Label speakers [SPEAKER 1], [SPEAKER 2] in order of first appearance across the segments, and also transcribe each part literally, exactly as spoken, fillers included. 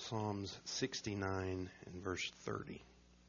[SPEAKER 1] Psalms sixty-nine and verse thirty.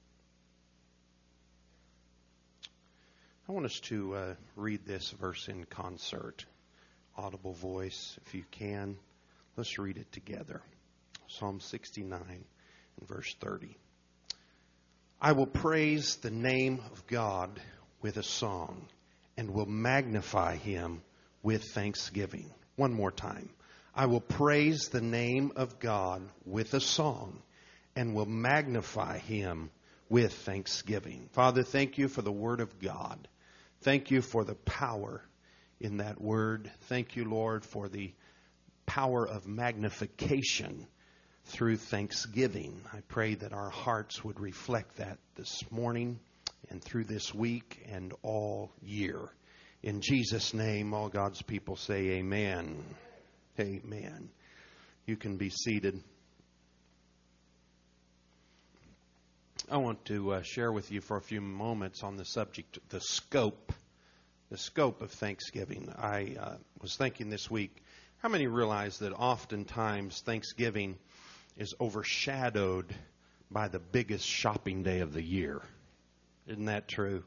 [SPEAKER 1] I want us to uh, read this verse in concert. Audible voice, if you can. Let's read it together. Psalm sixty-nine and verse thirty. I will praise the name of God with a song and will magnify him with thanksgiving. One more time. I will praise the name of God with a song and will magnify him with thanksgiving. Father, thank you for the word of God. Thank you for the power in that word. Thank you, Lord, for the power of magnification through thanksgiving. I pray that our hearts would reflect that this morning and through this week and all year. In Jesus' name, all God's people say amen. Amen. You can be seated. I want to uh, share with you for a few moments on the subject, the scope, the scope of Thanksgiving. I uh, was thinking this week, how many realize that oftentimes Thanksgiving is overshadowed by the biggest shopping day of the year? Isn't that true?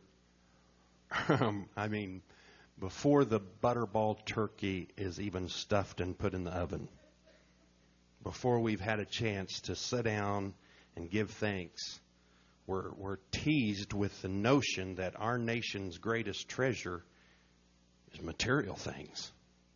[SPEAKER 1] I mean, before the butterball turkey is even stuffed and put in the oven, before we've had a chance to sit down and give thanks, we're, we're teased with the notion that our nation's greatest treasure is material things.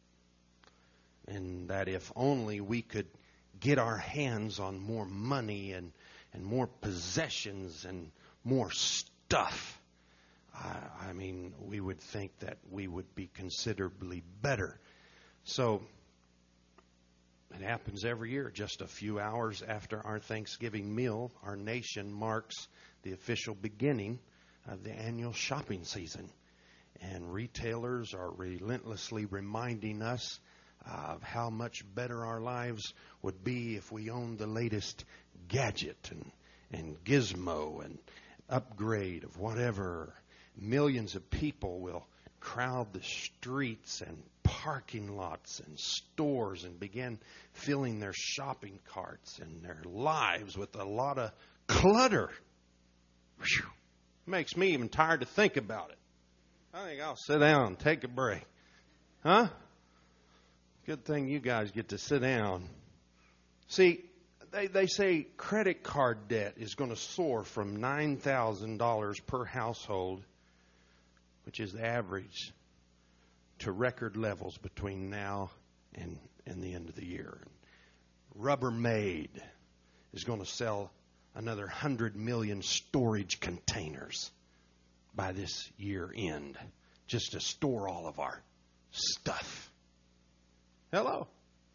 [SPEAKER 1] And that if only we could get our hands on more money and, and more possessions and more stuff, I mean, we would think that we would be considerably better. So it happens every year. Just a few hours after our Thanksgiving meal, our nation marks the official beginning of the annual shopping season. And retailers are relentlessly reminding us of how much better our lives would be if we owned the latest gadget and, and gizmo and upgrade of whatever. Millions of people will crowd the streets and parking lots and stores and begin filling their shopping carts and their lives with a lot of clutter. Whew. Makes me even tired to think about it. I think I'll sit down and take a break. Huh? Good thing you guys get to sit down. See, they, they say credit card debt is going to soar from nine thousand dollars per household, which is the average, to record levels between now and, and the end of the year. Rubbermaid is going to sell another one hundred million storage containers by this year end, just to store all of our stuff. Hello.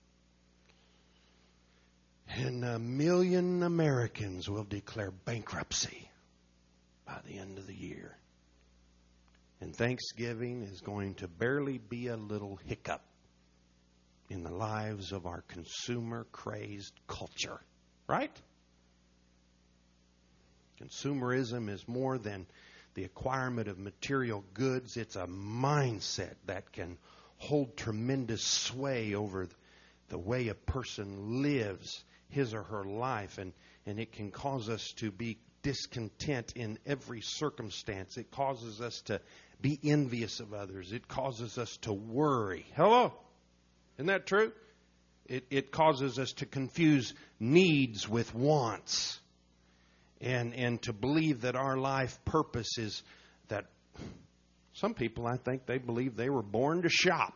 [SPEAKER 1] And a million Americans will declare bankruptcy by the end of the year. And Thanksgiving is going to barely be a little hiccup in the lives of our consumer-crazed culture. Right? Consumerism is more than the acquirement of material goods. It's a mindset that can hold tremendous sway over the way a person lives his or her life. And, and it can cause us to be discontent in every circumstance. It causes us to be envious of others. It causes us to worry. Hello? Isn't that true? It, it causes us to confuse needs with wants. And, and to believe that our life purpose is that some people, I think, they believe they were born to shop.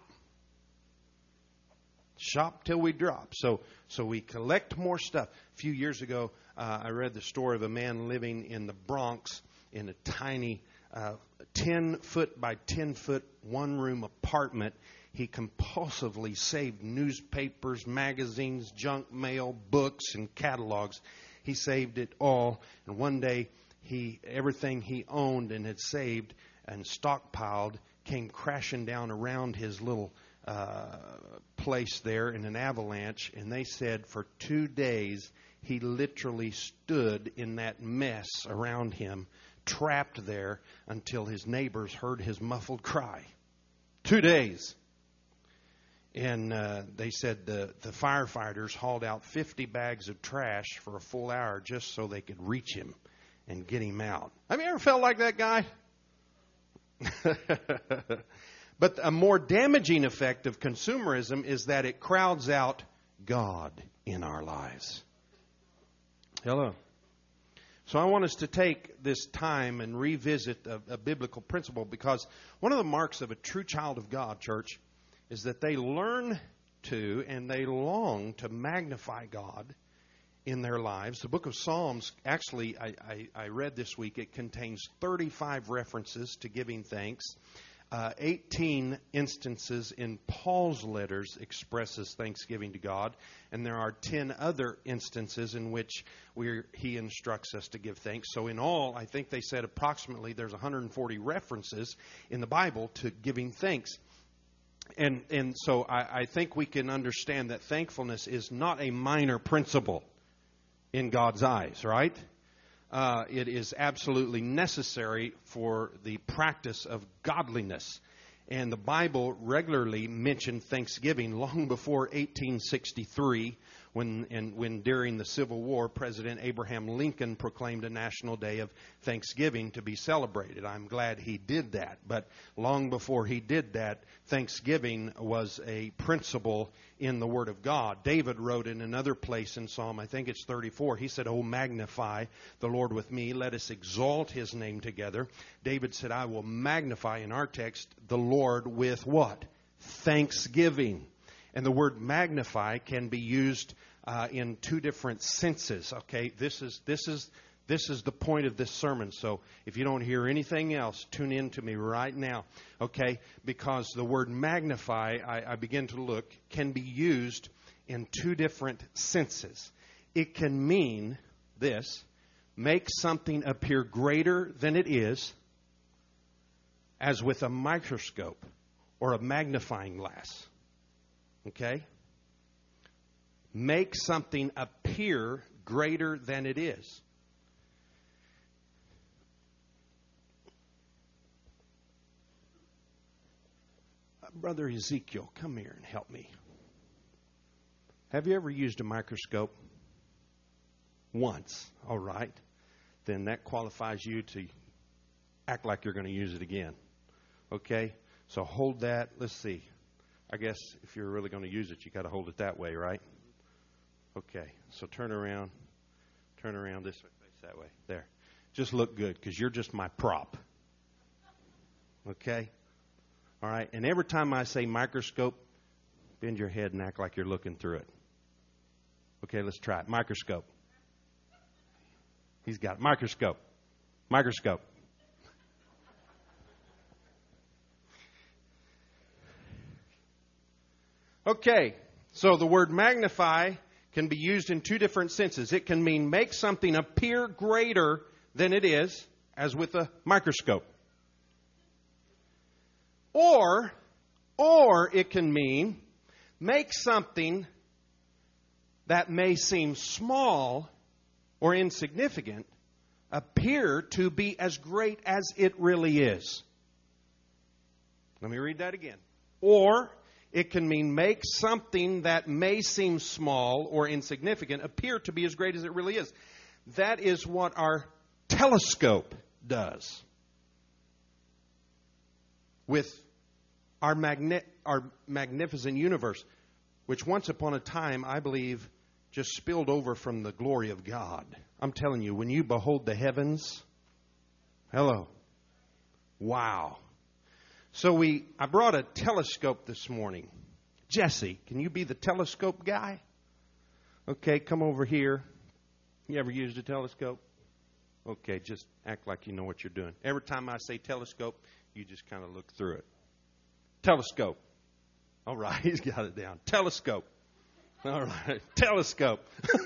[SPEAKER 1] Shop till we drop. So so we collect more stuff. A few years ago, uh, I read the story of a man living in the Bronx in a tiny uh, ten foot by ten foot one room apartment. He compulsively saved newspapers, magazines, junk mail, books, and catalogs. He saved it all. And one day, he everything he owned and had saved and stockpiled came crashing down around his little uh, place there in an avalanche. And they said for two days, he literally stood in that mess around him, trapped there until his neighbors heard his muffled cry. Two days. And uh, they said the, the firefighters hauled out fifty bags of trash for a full hour just so they could reach him and get him out. Have you ever felt like that guy? But a more damaging effect of consumerism is that it crowds out God in our lives. Hello. So I want us to take this time and revisit a, a biblical principle, because one of the marks of a true child of God, church, is that they learn to and they long to magnify God in their lives. The book of Psalms, actually, I, I, I read this week, it contains thirty-five references to giving thanks. Uh, eighteen instances in Paul's letters expresses thanksgiving to God, and there are ten other instances in which we're, he instructs us to give thanks. So in all, I think they said approximately there's one hundred forty references in the Bible to giving thanks. And and so I, I think we can understand that thankfulness is not a minor principle in God's eyes, right? Uh, it is absolutely necessary for the practice of godliness. And the Bible regularly mentioned Thanksgiving long before eighteen sixty-three, when and when during the Civil War, President Abraham Lincoln proclaimed a national day of Thanksgiving to be celebrated. I'm glad he did that. But long before he did that, Thanksgiving was a principle in the Word of God. David wrote in another place in Psalm, I think it's thirty-four, he said, "Oh, magnify the Lord with me. Let us exalt His name together." David said, "I will magnify," in our text, the Lord with what? Thanksgiving. And the word magnify can be used uh, in two different senses. Okay, this is this is this is the point of this sermon. So if you don't hear anything else, tune in to me right now. Okay, because the word magnify, I, I begin to look, can be used in two different senses. It can mean this: make something appear greater than it is, as with a microscope or a magnifying glass. Okay? Make something appear greater than it is. Brother Ezekiel, come here and help me. Have you ever used a microscope? Once. All right. Then that qualifies you to act like you're going to use it again. Okay? So hold that. Let's see. I guess if you're really going to use it, you got to hold it that way, right? Okay. So turn around. Turn around this way. Face that way. There. Just look good, because you're just my prop. Okay? All right. And every time I say microscope, bend your head and act like you're looking through it. Okay, let's try it. Microscope. He's got it. Microscope. Microscope. Okay, so the word magnify can be used in two different senses. It can mean make something appear greater than it is, as with a microscope. Or, or it can mean make something that may seem small or insignificant appear to be as great as it really is. Let me read that again. Or it can mean make something that may seem small or insignificant appear to be as great as it really is. That is what our telescope does with our, magni- our magnificent universe, which once upon a time, I believe, just spilled over from the glory of God. I'm telling you, when you behold the heavens, hello, wow. So we, I brought a telescope this morning. Jesse, can you be the telescope guy? Okay, come over here. You ever used a telescope? Okay, just act like you know what you're doing. Every time I say telescope, you just kind of look through it. Telescope. All right, he's got it down. Telescope. All right, telescope.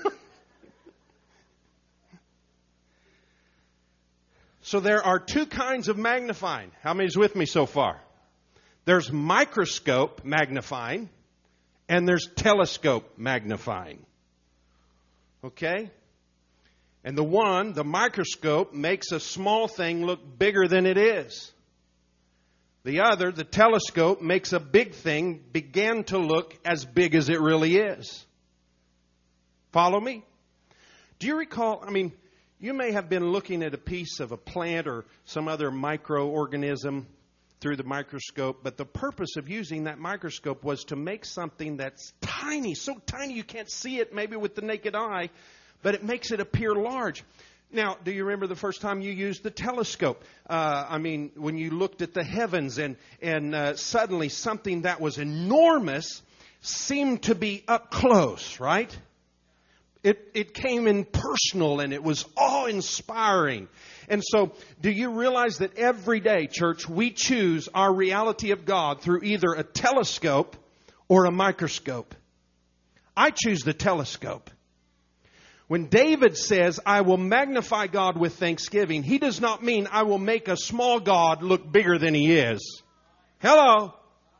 [SPEAKER 1] So there are two kinds of magnifying. How many's with me so far? There's microscope magnifying, and there's telescope magnifying. Okay? And the one, the microscope, makes a small thing look bigger than it is. The other, the telescope, makes a big thing begin to look as big as it really is. Follow me? Do you recall, I mean, you may have been looking at a piece of a plant or some other microorganism through the microscope, but the purpose of using that microscope was to make something that's tiny, so tiny you can't see it maybe with the naked eye, but it makes it appear large. Now, do you remember the first time you used the telescope? Uh, I mean, when you looked at the heavens and, and uh, suddenly something that was enormous seemed to be up close, right? It, it came in personal and it was awe-inspiring. And so, do you realize that every day, church, we choose our reality of God through either a telescope or a microscope? I choose the telescope. When David says, I will magnify God with thanksgiving, he does not mean I will make a small God look bigger than he is. Hello?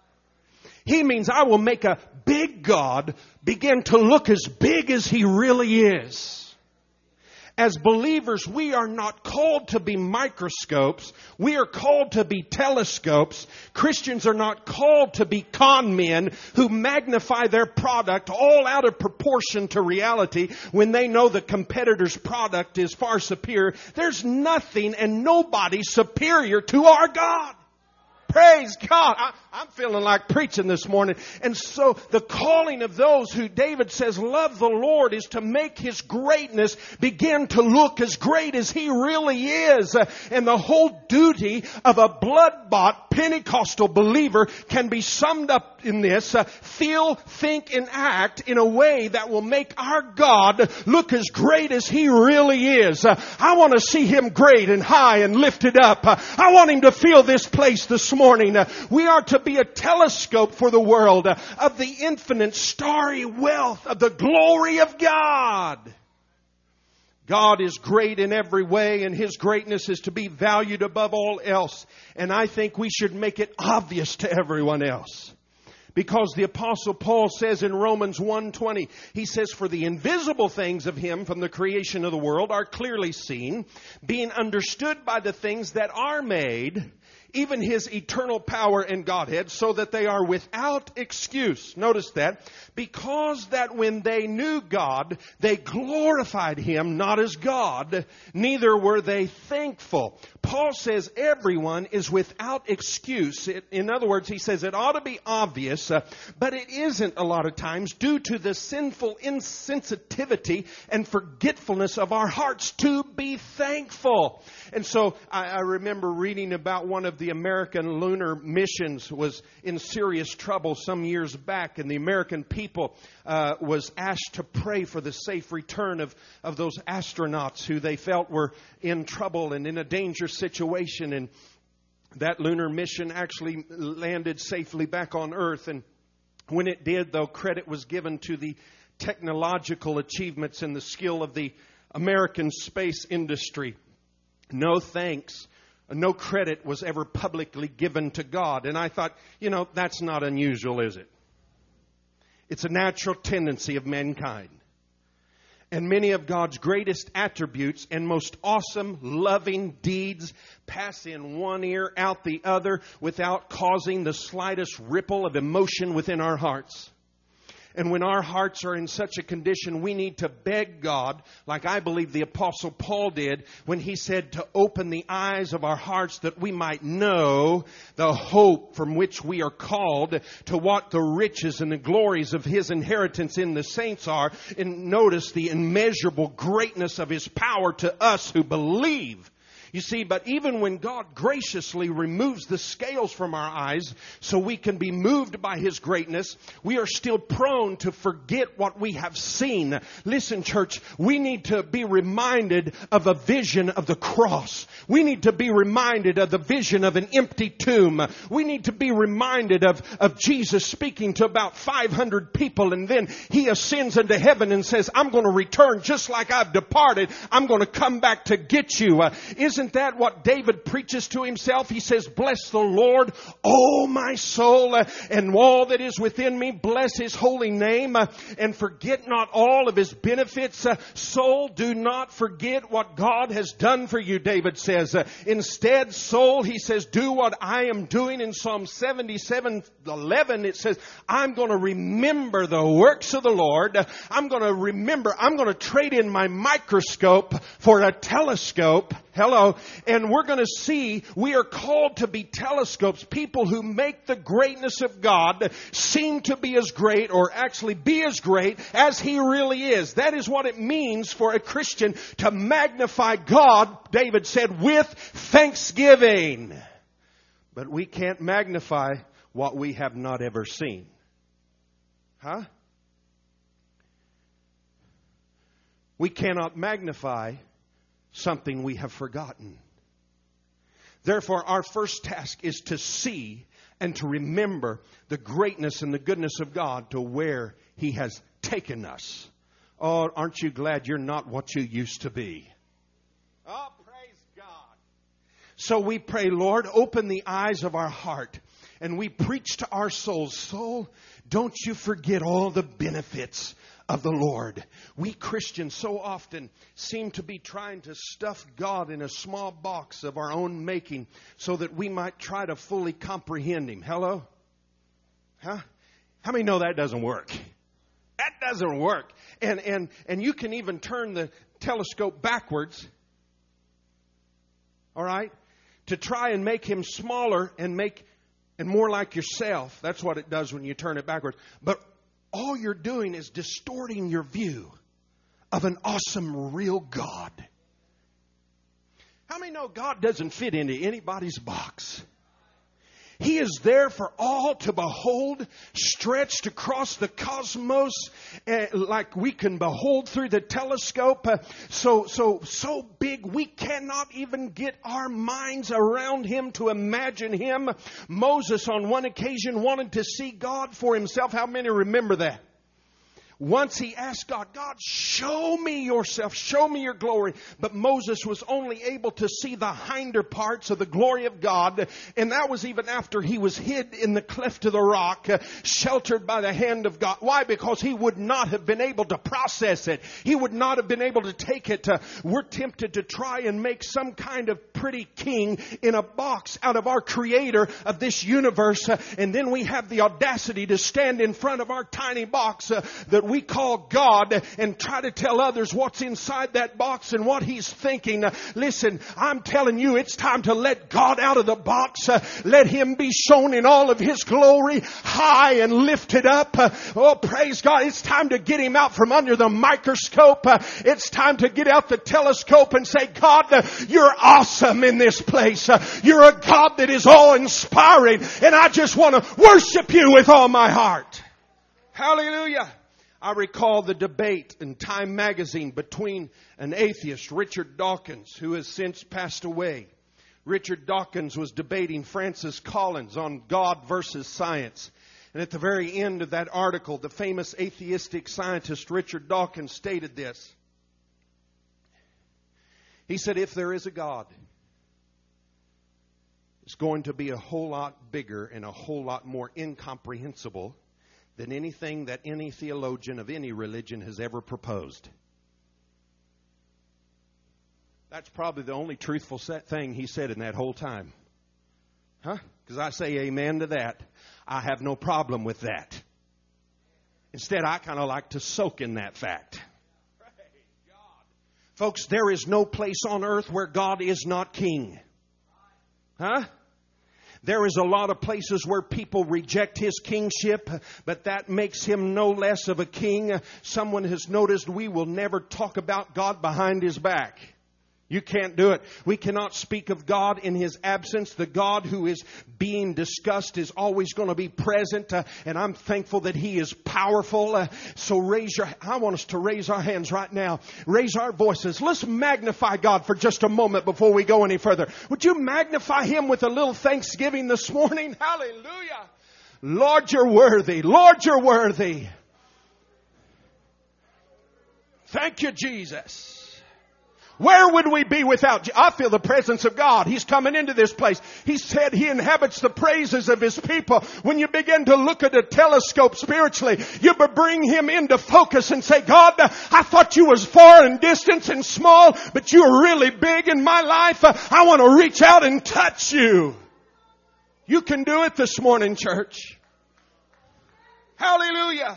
[SPEAKER 1] He means I will make a big God begin to look as big as he really is. As believers, we are not called to be microscopes. We are called to be telescopes. Christians are not called to be con men who magnify their product all out of proportion to reality when they know the competitor's product is far superior. There's nothing and nobody superior to our God. Praise God. I, I'm feeling like preaching this morning. And so the calling of those who David says love the Lord is to make his greatness begin to look as great as he really is. And the whole duty of a blood-bought Pentecostal believer can be summed up in this. Uh, feel, think, and act in a way that will make our God look as great as he really is. Uh, I want to see him great and high and lifted up. Uh, I want him to feel this place this morning. Morning. Uh, we are to be a telescope for the world uh, of the infinite starry wealth of the glory of God. God is great in every way, and his greatness is to be valued above all else. And I think we should make it obvious to everyone else. Because the Apostle Paul says in Romans one twenty, he says, for the invisible things of him from the creation of the world are clearly seen, being understood by the things that are made, even his eternal power and Godhead, so that they are without excuse. Notice that. Because that when they knew God, they glorified him not as God, neither were they thankful. Paul says everyone is without excuse. It, in other words, he says it ought to be obvious, uh, but it isn't a lot of times due to the sinful insensitivity and forgetfulness of our hearts to be thankful. And so I, I remember reading about one of the American lunar missions was in serious trouble some years back, and the American people uh, was asked to pray for the safe return of, of those astronauts who they felt were in trouble and in a dangerous situation. And that lunar mission actually landed safely back on Earth. And when it did, though, credit was given to the technological achievements and the skill of the American space industry. No thanks, no credit was ever publicly given to God. And I thought, you know, that's not unusual, is it? It's a natural tendency of mankind. And many of God's greatest attributes and most awesome, loving deeds pass in one ear, out the other, without causing the slightest ripple of emotion within our hearts. And when our hearts are in such a condition, we need to beg God, like I believe the Apostle Paul did, when he said to open the eyes of our hearts that we might know the hope from which we are called, to what the riches and the glories of his inheritance in the saints are. And notice the immeasurable greatness of his power to us who believe. You see, but even when God graciously removes the scales from our eyes so we can be moved by his greatness, we are still prone to forget what we have seen. Listen, church, we need to be reminded of a vision of the cross. We need to be reminded of the vision of an empty tomb. We need to be reminded of, of Jesus speaking to about five hundred people, and then he ascends into heaven and says, I'm going to return just like I've departed. I'm going to come back to get you. Uh, isn't Isn't that what David preaches to himself? He says, bless the Lord, O my soul, and all that is within me. Bless His holy name, and forget not all of His benefits. Soul, do not forget what God has done for you, David says. Instead, soul, he says, do what I am doing. In Psalm seventy-seven eleven, it says, I'm going to remember the works of the Lord. I'm going to remember, I'm going to trade in my microscope for a telescope. Hello. And we're going to see, we are called to be telescopes, people who make the greatness of God seem to be as great, or actually be as great as He really is. That is what it means for a Christian to magnify God, David said, with thanksgiving. But we can't magnify what we have not ever seen. Huh? We cannot magnify something we have forgotten. Therefore, our first task is to see and to remember the greatness and the goodness of God to where He has taken us. Oh, aren't you glad you're not what you used to be? Oh, praise God. So we pray, Lord, open the eyes of our heart. And we preach to our souls, soul, don't you forget all the benefits of the Lord. We Christians so often seem to be trying to stuff God in a small box of our own making so that we might try to fully comprehend Him. Hello? Huh? How many know that doesn't work? That doesn't work. And, and, and you can even turn the telescope backwards. All right? To try and make Him smaller and make and more like yourself. That's what it does when you turn it backwards. But all you're doing is distorting your view of an awesome, real God. How many know God doesn't fit into anybody's box? He is there for all to behold, stretched across the cosmos, uh, like we can behold through the telescope. Uh, so, so, so big we cannot even get our minds around Him to imagine Him. Moses on one occasion wanted to see God for himself. How many remember that? Once he asked God, God, show me yourself, show me your glory. But Moses was only able to see the hinder parts of the glory of God. And that was even after he was hid in the cleft of the rock, uh, sheltered by the hand of God. Why? Because he would not have been able to process it. He would not have been able to take it. Uh, we're tempted to try and make some kind of pretty king in a box out of our Creator of this universe. Uh, and then we have the audacity to stand in front of our tiny box uh, that we call God and try to tell others what's inside that box and what He's thinking. Uh, listen, I'm telling you, it's time to let God out of the box. Uh, let Him be shown in all of His glory, high and lifted up. Uh, oh, praise God. It's time to get Him out from under the microscope. Uh, it's time to get out the telescope and say, God, uh, you're awesome in this place. Uh, you're a God that is awe-inspiring. And I just want to worship you with all my heart. Hallelujah. I recall the debate in Time magazine between an atheist, Richard Dawkins, who has since passed away. Richard Dawkins was debating Francis Collins on God versus science. And at the very end of that article, the famous atheistic scientist Richard Dawkins stated this. He said, if there is a God, it's going to be a whole lot bigger and a whole lot more incomprehensible than anything that any theologian of any religion has ever proposed. That's probably the only truthful thing he said in that whole time. Huh? Because I say amen to that. I have no problem with that. Instead, I kind of like to soak in that fact. Praise God. Folks, there is no place on earth where God is not king. Huh? There is a lot of places where people reject His kingship, but that makes Him no less of a king. Someone has noticed we will never talk about God behind His back. You can't do it. We cannot speak of God in His absence. The God who is being discussed is always going to be present. Uh, and I'm thankful that He is powerful. Uh, so raise your, I want us to raise our hands right now. Raise our voices. Let's magnify God for just a moment before we go any further. Would you magnify Him with a little thanksgiving this morning? Hallelujah. Lord, you're worthy. Lord, you're worthy. Thank you, Jesus.
[SPEAKER 2] Where would we be without you? I feel the presence of God. He's coming into this place. He said He inhabits the praises of His people. When you begin to look at a telescope spiritually, you bring Him into focus and say, God, I thought you was far and distant and small, but you're really big in my life. I want to reach out and touch you. You can do it this morning, church. Hallelujah.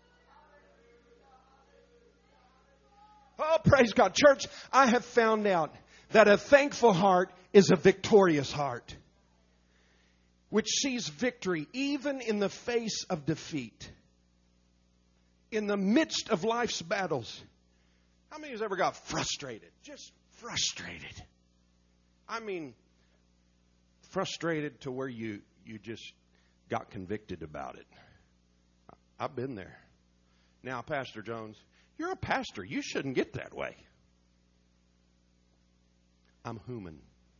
[SPEAKER 2] Oh, praise God. Church, I have found out that a thankful heart is a victorious heart, which sees victory even in the face of defeat. In the midst of life's battles. How many has ever got frustrated? Just frustrated. I mean, frustrated to where you, you just got convicted about it. I've been there. Now, Pastor Jones, you're a pastor. You shouldn't get that way. I'm human.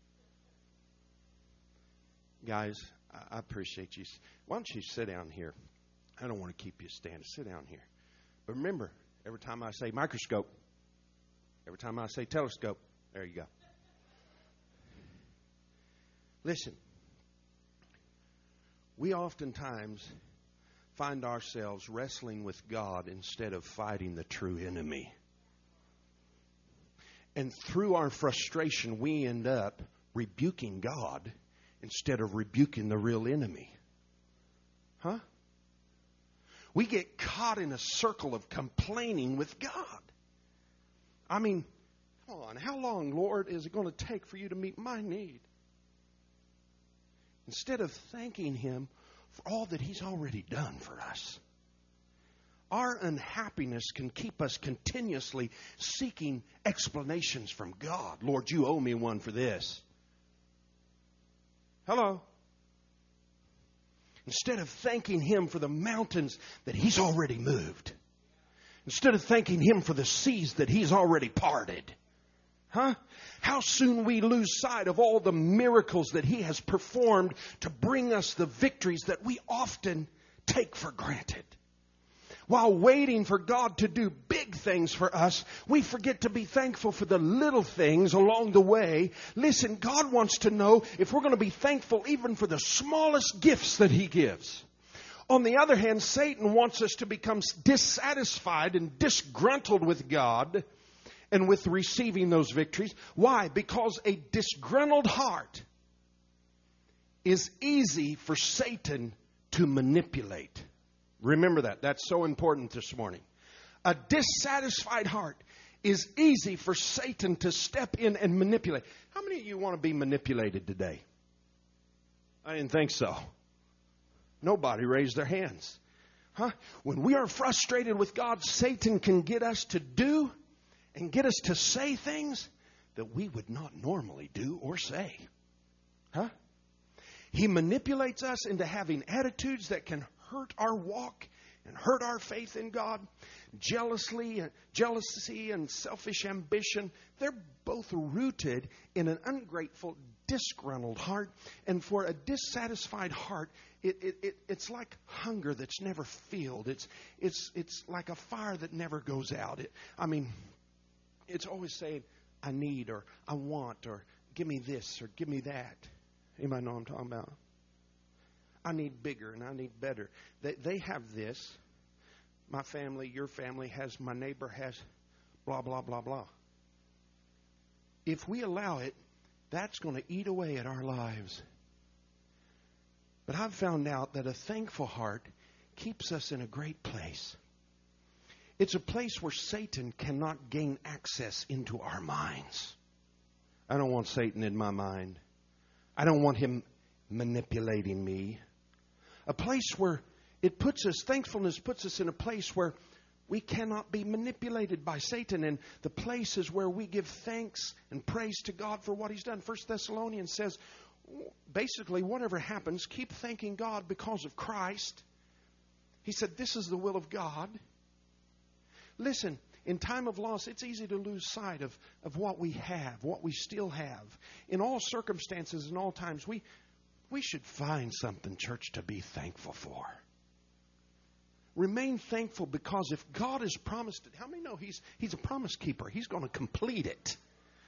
[SPEAKER 2] Guys, I appreciate you. Why don't you sit down here? I don't want to keep you standing. Sit down here. But remember, every time I say microscope, every time I say telescope, there you go. Listen, we oftentimes find ourselves wrestling with God instead of fighting the true enemy. And through our frustration, we end up rebuking God instead of rebuking the real enemy. Huh? We get caught in a circle of complaining with God. I mean, come on, how long, Lord, is it going to take for you to meet my need? Instead of thanking Him for all that He's already done for us. Our unhappiness can keep us continuously seeking explanations from God. Lord, you owe me one for this. Hello? Instead of thanking Him for the mountains that He's already moved. Instead of thanking Him for the seas that He's already parted. Huh? How soon we lose sight of all the miracles that He has performed to bring us the victories that we often take for granted. While waiting for God to do big things for us, we forget to be thankful for the little things along the way. Listen, God wants to know if we're going to be thankful even for the smallest gifts that He gives. On the other hand, Satan wants us to become dissatisfied and disgruntled with God and with receiving those victories. Why? Because a disgruntled heart is easy for Satan to manipulate. Remember that. That's so important this morning. A dissatisfied heart is easy for Satan to step in and manipulate. How many of you want to be manipulated today? I didn't think so. Nobody raised their hands. Huh? When we are frustrated with God, Satan can get us to do and get us to say things that we would not normally do or say. Huh? He manipulates us into having attitudes that can hurt our walk and hurt our faith in God. Jealously, jealousy and selfish ambition, they're both rooted in an ungrateful, disgruntled heart. And for a dissatisfied heart, it, it, it, it's like hunger that's never filled. It's, it's, it's like a fire that never goes out. It, I mean, it's always saying, I need, or I want, or give me this, or give me that. Anybody know what I'm talking about? I need bigger and I need better. They, they have this. My family, your family has, my neighbor has, blah, blah, blah, blah. If we allow it, that's going to eat away at our lives. But I've found out that a thankful heart keeps us in a great place. It's a place where Satan cannot gain access into our minds. I don't want Satan in my mind. I don't want him manipulating me. A place where it puts us, thankfulness puts us in a place where we cannot be manipulated by Satan. And the place is where we give thanks and praise to God for what He's done. First Thessalonians says, basically, whatever happens, keep thanking God because of Christ. He said, this is the will of God. Listen, in time of loss, it's easy to lose sight of, of what we have, what we still have. In all circumstances and all times, we, we should find something, church, to be thankful for. Remain thankful because if God has promised it, how many know He's, he's a promise keeper? He's going to complete it.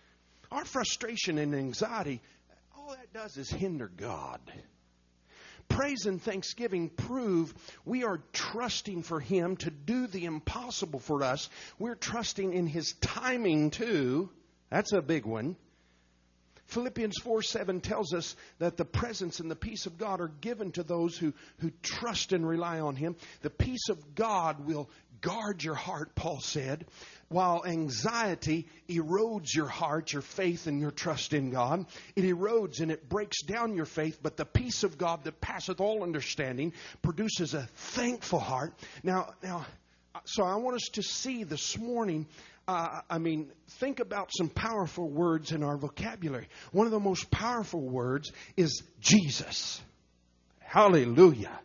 [SPEAKER 2] Our frustration and anxiety, all that does is hinder God. Praise and thanksgiving prove we are trusting for Him to do the impossible for us. We're trusting in His timing too. That's a big one. Philippians four seven tells us that the presence and the peace of God are given to those who, who trust and rely on Him. The peace of God will guard your heart, Paul said, while anxiety erodes your heart, your faith, and your trust in God. It erodes and it breaks down your faith, but the peace of God that passeth all understanding produces a thankful heart. Now, now, so I want us to see this morning, uh, I mean, think about some powerful words in our vocabulary. One of the most powerful words is Jesus. Hallelujah.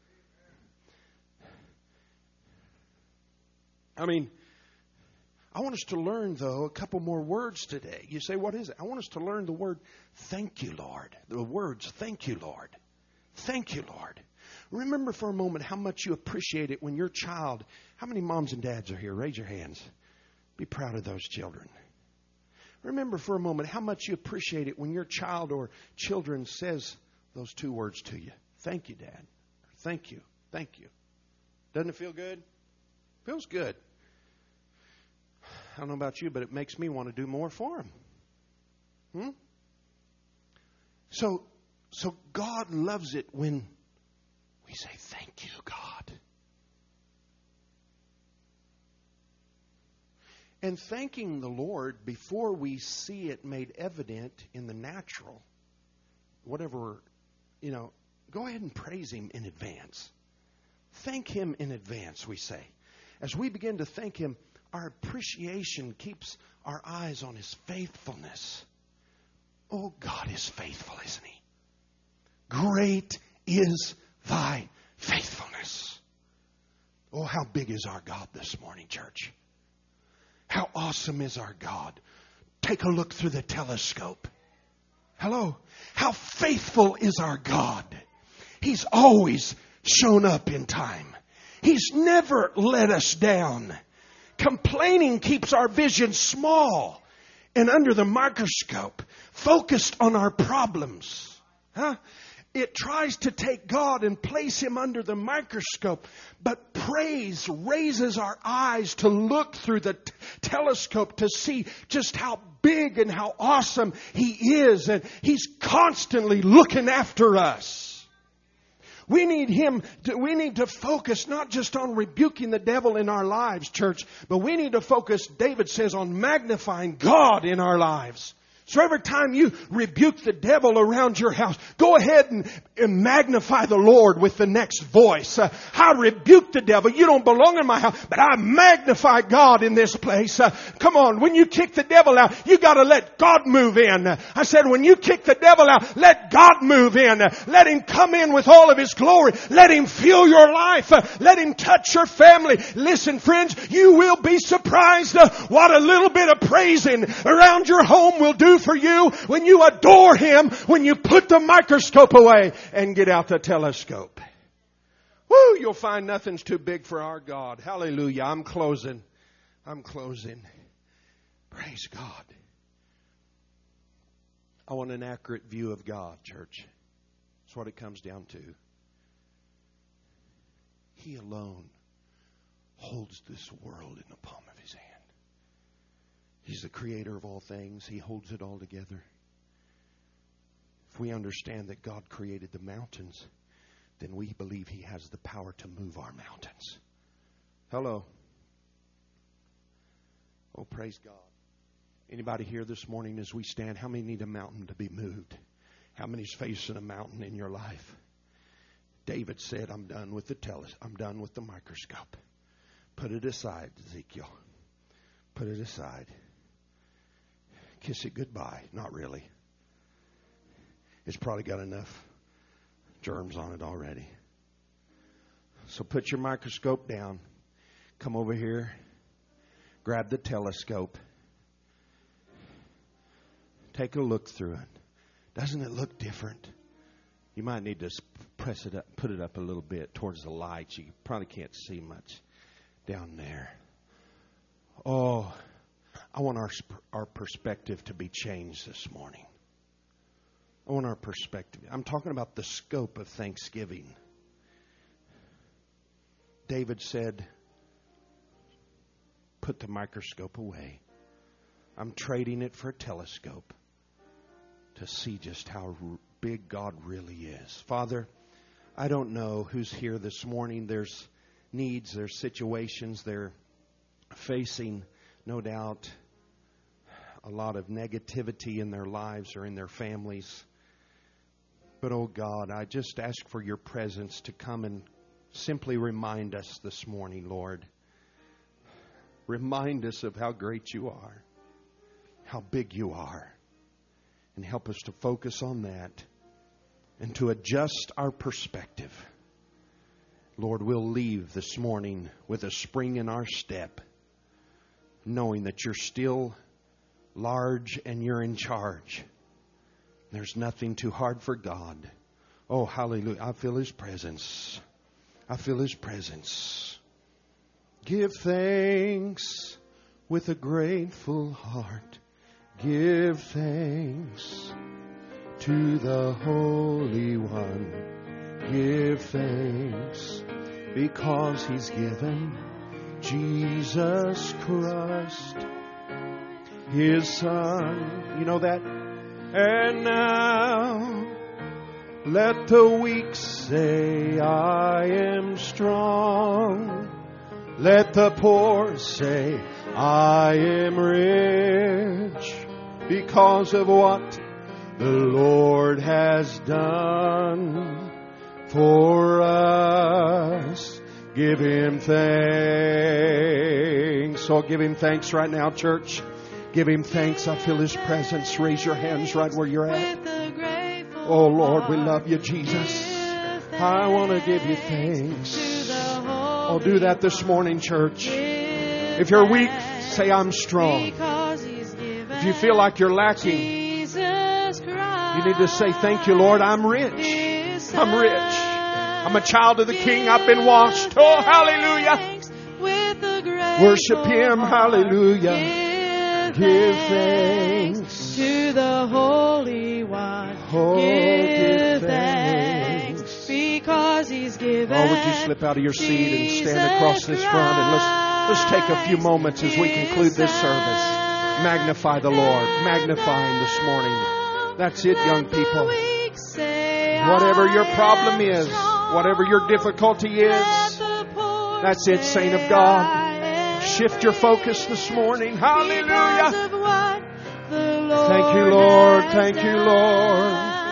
[SPEAKER 2] I mean, I want us to learn, though, a couple more words today. You say, what is it? I want us to learn the word, thank you, Lord. The words, thank you, Lord. Thank you, Lord. Remember for a moment how much you appreciate it when your child, how many moms and dads are here? Raise your hands. Be proud of those children. Remember for a moment how much you appreciate it when your child or children says those two words to you. Thank you, Dad. Thank you. Thank you. Doesn't it feel good? Feels good. I don't know about you, but it makes me want to do more for them. Hmm? So, so God loves it when we say, thank you, God. And thanking the Lord before we see it made evident in the natural, whatever, you know, go ahead and praise Him in advance. Thank Him in advance, we say. As we begin to thank Him, our appreciation keeps our eyes on His faithfulness. Oh, God is faithful, isn't He? Great is Thy faithfulness. Oh, how big is our God this morning, church? How awesome is our God? Take a look through the telescope. Hello. How faithful is our God? He's always shown up in time. He's never let us down. Complaining keeps our vision small and under the microscope, focused on our problems. Huh? It tries to take God and place Him under the microscope. But praise raises our eyes to look through the t- telescope to see just how big and how awesome He is. And He's constantly looking after us. We need Him, to, we need to focus not just on rebuking the devil in our lives, church, but we need to focus, David says, on magnifying God in our lives. So every time you rebuke the devil around your house, go ahead and, and magnify the Lord with the next voice. Uh, I rebuke the devil. You don't belong in my house, but I magnify God in this place. Uh, come on, when you kick the devil out, you got to let God move in. Uh, I said, when you kick the devil out, let God move in. Uh, let Him come in with all of His glory. Let Him fill your life. Uh, let Him touch your family. Listen, friends, you will be surprised uh, what a little bit of praising around your home will do for you when you adore Him, when you put the microscope away and get out the telescope. Woo, you'll find nothing's too big for our God. Hallelujah. I'm closing. I'm closing. Praise God. I want an accurate view of God, church. That's what it comes down to. He alone holds this world in the palm of His hand. He's the creator of all things. He holds it all together. If we understand that God created the mountains, then we believe He has the power to move our mountains. Hello. Oh, praise God. Anybody here this morning as we stand, how many need a mountain to be moved? How many's facing a mountain in your life? David said, I'm done with the teles- I'm done with the microscope. Put it aside, Ezekiel. Put it aside. Kiss it goodbye. Not really. It's probably got enough germs on it already. So put your microscope down. Come over here. Grab the telescope. Take a look through it. Doesn't it look different? You might need to press it up, put it up a little bit towards the lights. You probably can't see much down there. Oh, I want our, our perspective to be changed this morning. I want our perspective. I'm talking about the scope of thanksgiving. David said, put the microscope away. I'm trading it for a telescope to see just how big God really is. Father, I don't know who's here this morning. There's needs, there's situations they're facing, no doubt, a lot of negativity in their lives or in their families. But, oh God, I just ask for your presence to come and simply remind us this morning, Lord. Remind us of how great you are, how big you are, and help us to focus on that and to adjust our perspective. Lord, we'll leave this morning with a spring in our step, knowing that you're still large and you're in charge. There's nothing too hard for God. Oh, hallelujah. I feel His presence. I feel His presence. Give thanks with a grateful heart. Give thanks to the Holy One. Give thanks because He's given Jesus Christ, His Son. You know that? And now let the weak say, I am strong. Let the poor say, I am rich because of what the Lord has done for us. Give Him thanks. So give Him thanks right now, church. Give Him thanks. I feel His presence. Raise your hands right where you're at. Oh, Lord, we love you, Jesus. I want to give you thanks. Oh, do that this morning, church. If you're weak, say, I'm strong. If you feel like you're lacking, you need to say, thank you, Lord, I'm rich. I'm rich. I'm a child of the King. I've been washed. Oh, hallelujah. Worship Him. Hallelujah. Give thanks
[SPEAKER 3] to the Holy One.
[SPEAKER 2] Oh,
[SPEAKER 3] give
[SPEAKER 2] give thanks.
[SPEAKER 3] thanks because He's given.
[SPEAKER 2] Oh, would you slip out of your seat and stand across this front and let's let's take a few moments as we conclude this service. Magnify the Lord. Magnify Him this morning. That's it, young people. Whatever your problem is, whatever your difficulty is, that's it, saint of God. Shift your focus this morning. Hallelujah. Thank you, Lord. Thank you, Lord.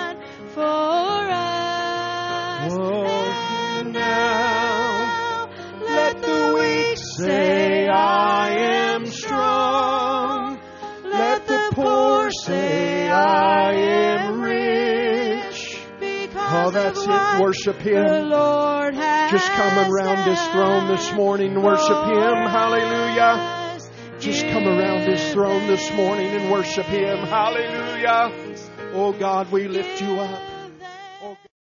[SPEAKER 2] Oh, now let the weak say, I am strong. Let the poor say, I am rich. Oh, that's it. Worship Him. Just come around His throne this morning and worship Him. Hallelujah. Just come around His throne this morning and worship Him. Hallelujah. Oh God, we lift you up.